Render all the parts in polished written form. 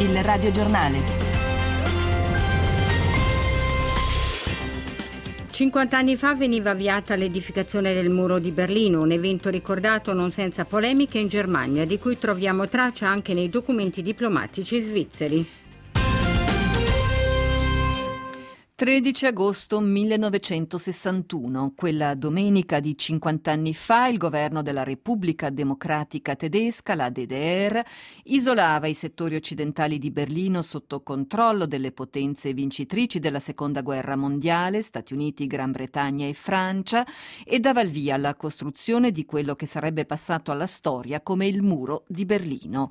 Il radiogiornale. 50 anni fa veniva avviata l'edificazione del muro di Berlino, un evento ricordato non senza polemiche in Germania, di cui troviamo traccia anche nei documenti diplomatici svizzeri. 13 agosto 1961, quella domenica di 50 anni fa, il governo della Repubblica Democratica Tedesca, la DDR, isolava i settori occidentali di Berlino sotto controllo delle potenze vincitrici della Seconda Guerra Mondiale, Stati Uniti, Gran Bretagna e Francia, e dava il via alla costruzione di quello che sarebbe passato alla storia come il muro di Berlino.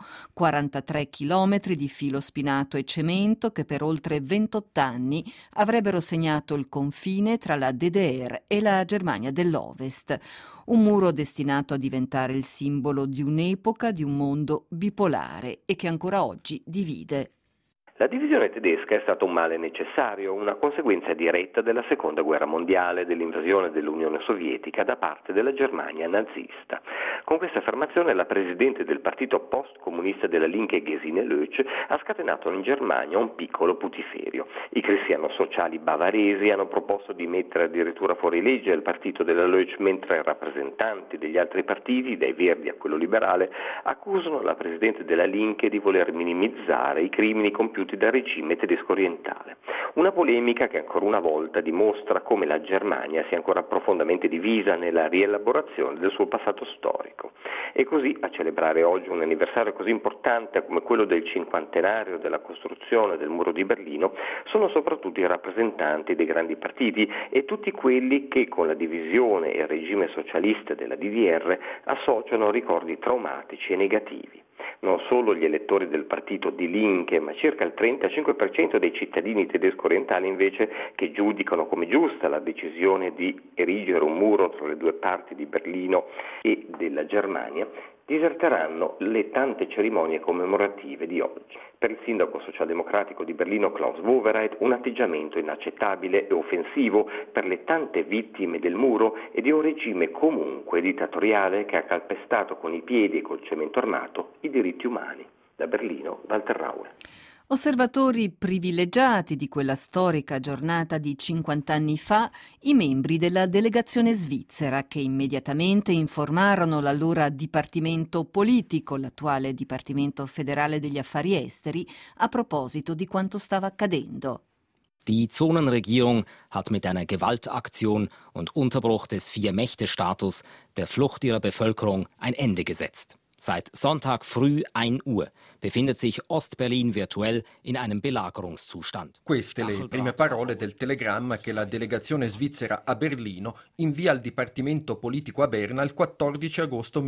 43 chilometri di filo spinato e cemento che per oltre 28 anni avrebbero segnato il confine tra la DDR e la Germania dell'Ovest. Un muro destinato a diventare il simbolo di un'epoca, di un mondo bipolare e che ancora oggi divide. La divisione tedesca è stata un male necessario, una conseguenza diretta della Seconda Guerra Mondiale, dell'invasione dell'Unione Sovietica da parte della Germania nazista. Con questa affermazione la presidente del partito post-comunista della Linke, Gesine Lötsch, ha scatenato in Germania un piccolo putiferio. I cristiano-sociali bavaresi hanno proposto di mettere addirittura fuori legge il partito della Lötsch, mentre rappresentanti degli altri partiti, dai Verdi a quello liberale, accusano la presidente della Linke di voler minimizzare i crimini compiuti dal regime tedesco orientale. Una polemica che ancora una volta dimostra come la Germania sia ancora profondamente divisa nella rielaborazione del suo passato storico. E così, a celebrare oggi un anniversario così importante come quello del cinquantenario della costruzione del muro di Berlino, sono soprattutto i rappresentanti dei grandi partiti e tutti quelli che con la divisione e il regime socialista della DDR associano ricordi traumatici e negativi. Non solo gli elettori del partito Die Linke, ma circa il 35% dei cittadini tedesco-orientali invece, che giudicano come giusta la decisione di erigere un muro tra le due parti di Berlino e della Germania, diserteranno le tante cerimonie commemorative di oggi. Per il sindaco socialdemocratico di Berlino Klaus Wowereit un atteggiamento inaccettabile e offensivo per le tante vittime del muro e di un regime comunque dittatoriale che ha calpestato con i piedi e col cemento armato i diritti umani. Da Berlino, Walter Rauer. Osservatori privilegiati di quella storica giornata di 50 anni fa, i membri della delegazione svizzera che immediatamente informarono l'allora Dipartimento Politico, l'attuale Dipartimento Federale degli Affari Esteri, a proposito di quanto stava accadendo. Die Zonenregierung hat mit einer Gewaltaktion und Unterbruch des Vier-Mächte-Status der Flucht ihrer Bevölkerung ein Ende gesetzt. Seit Sonntag früh 1 Uhr befindet sich Ostberlin virtuell in einem Belagerungszustand. Queste le prime parole del telegramma che la delegazione svizzera a Berlino invia al Dipartimento Politico a Berna il 14 agosto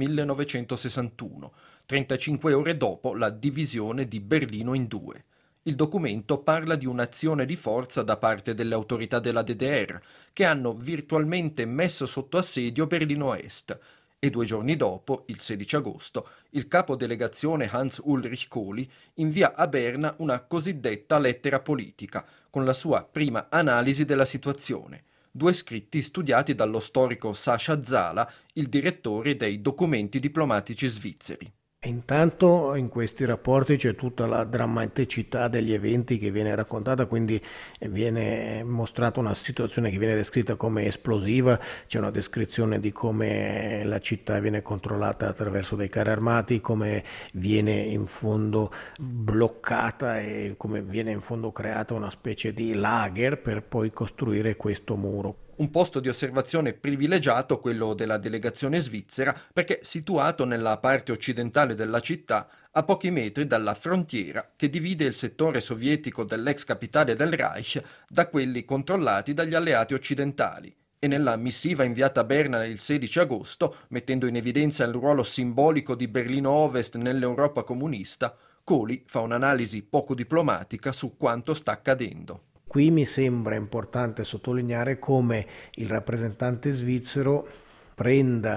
1961, 35 ore dopo la divisione di Berlino in due. Il documento parla di un'azione di forza da parte delle autorità della DDR che hanno virtualmente messo sotto assedio Berlino Est. E 2 giorni dopo, il 16 agosto, il capo delegazione Hans-Ulrich Kohli invia a Berna una cosiddetta lettera politica, con la sua prima analisi della situazione. 2 scritti studiati dallo storico Sascha Zala, il direttore dei documenti diplomatici svizzeri. Intanto in questi rapporti c'è tutta la drammaticità degli eventi che viene raccontata, quindi viene mostrata una situazione che viene descritta come esplosiva, c'è una descrizione di come la città viene controllata attraverso dei carri armati, come viene in fondo bloccata e come viene in fondo creata una specie di lager per poi costruire questo muro. Un posto di osservazione privilegiato quello della delegazione svizzera perché situato nella parte occidentale della città a pochi metri dalla frontiera che divide il settore sovietico dell'ex capitale del Reich da quelli controllati dagli alleati occidentali. E nella missiva inviata a Berna il 16 agosto, mettendo in evidenza il ruolo simbolico di Berlino Ovest nell'Europa comunista, Kohli fa un'analisi poco diplomatica su quanto sta accadendo. Qui mi sembra importante sottolineare come il rappresentante svizzero prenda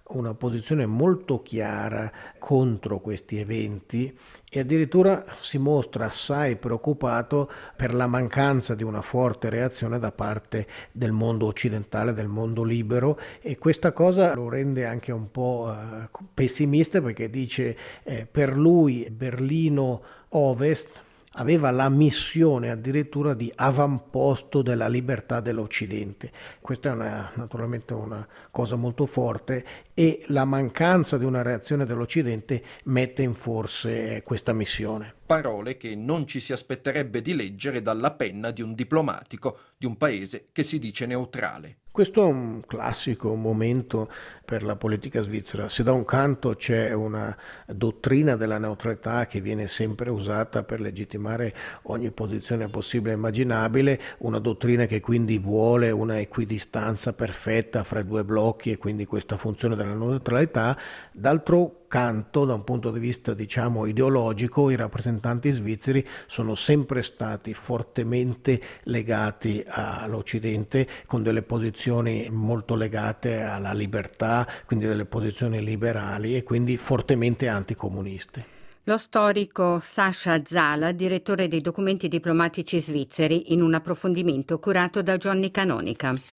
una posizione molto chiara contro questi eventi e addirittura si mostra assai preoccupato per la mancanza di una forte reazione da parte del mondo occidentale, del mondo libero, e questa cosa lo rende anche un po' pessimista, perché dice per lui Berlino Ovest aveva la missione addirittura di avamposto della libertà dell'Occidente. Questa è naturalmente una cosa molto forte, e la mancanza di una reazione dell'Occidente mette in forse questa missione. Parole che non ci si aspetterebbe di leggere dalla penna di un diplomatico di un paese che si dice neutrale. Questo è un classico momento per la politica svizzera. Se da un canto c'è una dottrina della neutralità che viene sempre usata per legittimare ogni posizione possibile e immaginabile, una dottrina che quindi vuole una equidistanza perfetta fra i due blocchi e quindi questa funzione della neutralità, d'altro canto, da un punto di vista diciamo ideologico, i rappresentanti svizzeri sono sempre stati fortemente legati all'Occidente, con delle posizioni molto legate alla libertà, quindi delle posizioni liberali e quindi fortemente anticomuniste. Lo storico Sascha Zala, direttore dei documenti diplomatici svizzeri, in un approfondimento curato da Johnny Canonica.